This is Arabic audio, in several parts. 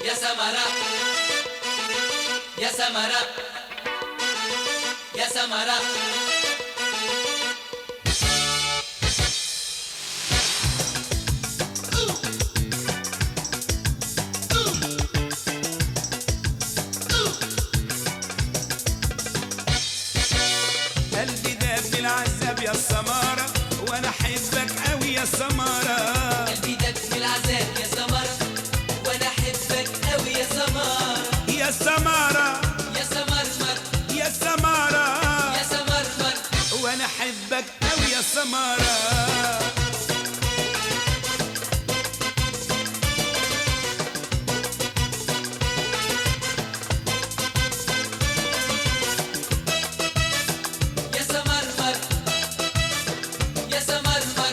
يا سمرة يا سمرة يا سمرة قلبي داب بالعذاب يا سمارة وانا احبك قوي يا سمارة. قلبي داب بالعذاب يا سمرة وانا احبك قوي يا سمرة. يا سمارة يا سمرمر يا سمارة يا سمرمر وانا احبك قوي يا سمارة. يا سمرمر يا سمرمر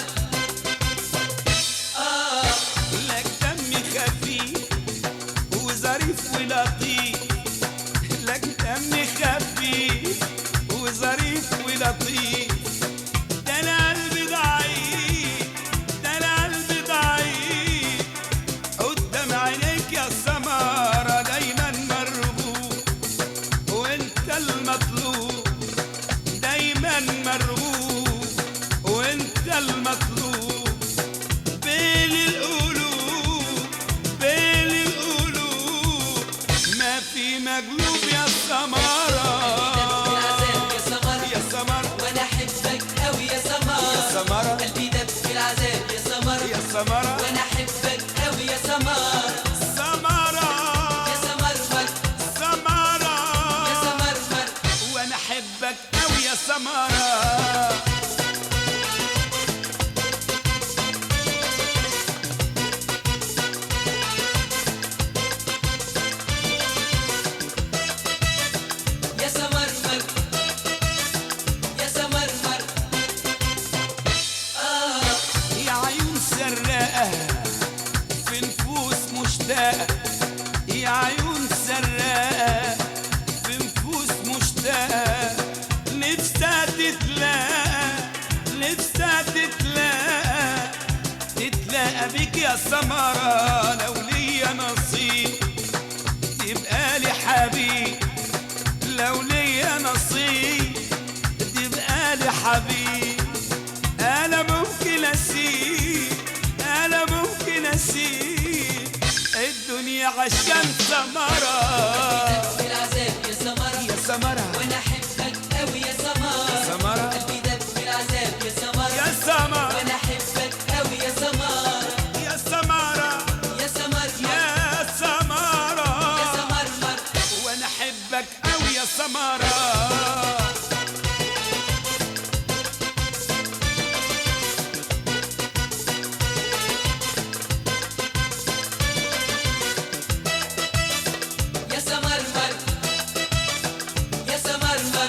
لك دم خفيف وظريف ولطيف، لك دم خفيف وظريف ولطيف. ده القلب ضعيف، ده القلب ضعيف قدام عينيك يا سمارة، دايما مرغوب وانت المطلوب، دايما مرغوب وانت المطلوب. بين القلوب بين القلوب ما في مغلوب يا سمارة. بالعذاب يا سمرة يا سمارة وانا احبك قوي يا سمرة. يا سمارة قلبي داب بالعذاب يا سمرة يا سمارة وانا احبك قوي يا سمرة. سمارة يا سمرمر سمارة يا سمرمر وانا احبك قوي يا سمارة. يا سمرمر يا سمرمر يا عيون سراقة في نفوس مشتاقة، يا عيون سراقة في نفوس مشتاقة. نفسها تتلاقى نفسها تتلاقى تتلاقى بيك يا سمرة. لو ليا نصيب تبقى لي حبيب، لو ليا نصيب تبقى لي حبيب. أنا ممكن أسيب، أنا ممكن أسيب الدنيا عشان سمرة. بالعذاب يا سمرة يا سمرة وانا احبك قوي يا سمرة. سمرة قلبي داب بالعذاب يا سمرة يا سمرة وانا احبك قوي يا سمرة. يا سمرة يا سمرمر يا سمرة يا سمرمر وأنا أحبك أوي يا سمرة. يا سمرمر يا سمرمر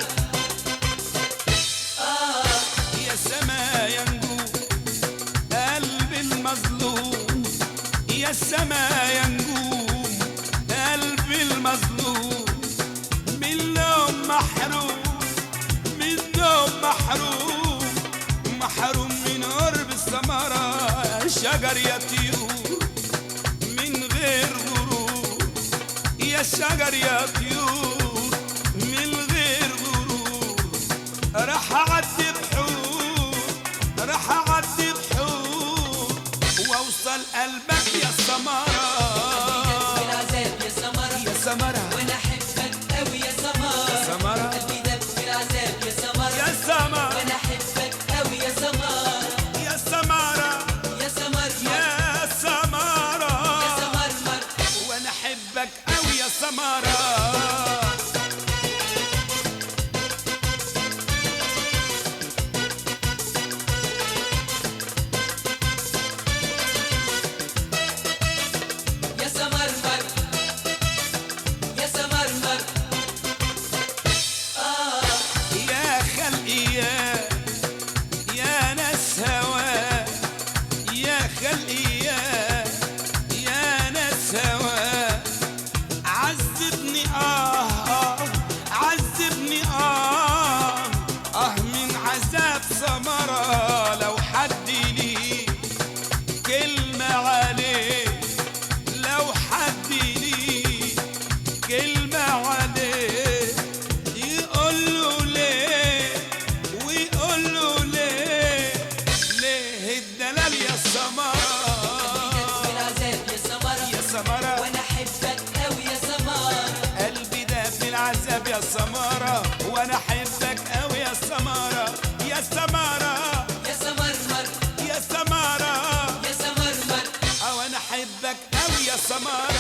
يا سما يا نجوم قلب المظلوم، يا سما يا نجوم قلب المظلوم. منهم محروم منهم محروم محروم من قرب السمرة. شجر يا طيور من غير غرور، يا شجر يا طيور من غير غرور. راح اعدي بحور راح اعدي بحور واوصل قلبك يا سمرة. بالعذاب يا سمرة يا سمرة وانا احبك قوي يا سمرة. سمرة قلبي داب بالعذاب يا سمرة يا سمرة وانا احبك قوي يا سمرة. يا سمرة يا سمرمر يا سمرة يا سمرمر وانا احبك قوي يا سمرة. العذاب يا سمارة، وانا احبك قوي يا سمارة يا سمارة يا سمرمر يا سمارة يا سمرمر وانا احبك قوي يا سمارة.